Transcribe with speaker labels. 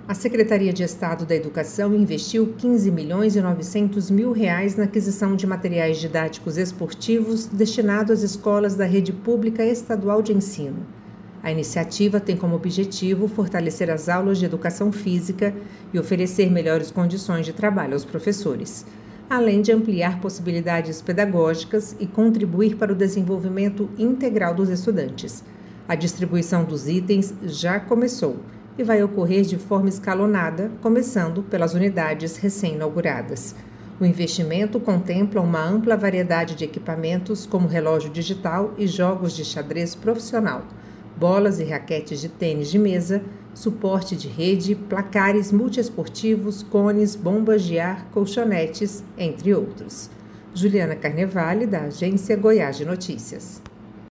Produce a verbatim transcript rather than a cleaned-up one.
Speaker 1: A Secretaria de Estado da Educação investiu quinze milhões e novecentos mil reais na aquisição de materiais didáticos esportivos destinados às escolas da rede pública estadual de ensino. A iniciativa tem como objetivo fortalecer as aulas de educação física e oferecer melhores condições de trabalho aos professores, além de ampliar possibilidades pedagógicas e contribuir para o desenvolvimento integral dos estudantes. A distribuição dos itens já começou e vai ocorrer de forma escalonada, começando pelas unidades recém-inauguradas. O investimento contempla uma ampla variedade de equipamentos, como relógio digital e jogos de xadrez profissional, bolas e raquetes de tênis de mesa, suporte de rede, placares multiesportivos, cones, bombas de ar, colchonetes, entre outros. Juliana Carnevale, da Agência Goiás de Notícias.